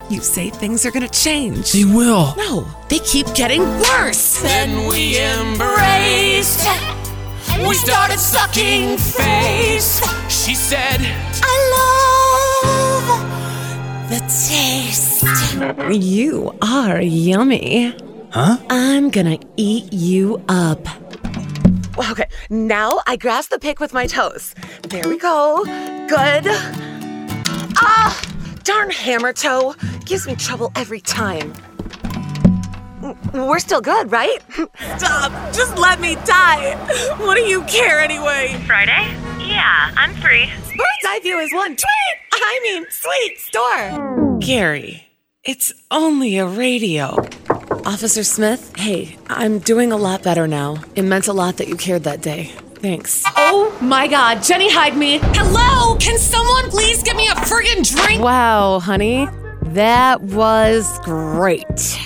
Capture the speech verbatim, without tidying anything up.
You say things are gonna change. They will. No, they keep getting worse. Then we embraced. We started sucking face. She said, I love the taste. You are yummy. Huh? I'm gonna eat you up. Okay, now I grasp the pick with my toes. There we go. Good. Ah, darn hammer toe. Gives me trouble every time. We're still good, right? Stop. Just let me die. What do you care anyway? Friday? Yeah, I'm free. Bird's eye view is one tweet. I mean, sweet store. Gary, it's only a radio. Officer Smith, hey, I'm doing a lot better now. It meant a lot that you cared that day. Thanks. Oh my God, Jenny, hide me. Hello, can someone please get me a friggin' drink? Wow, honey, that was great.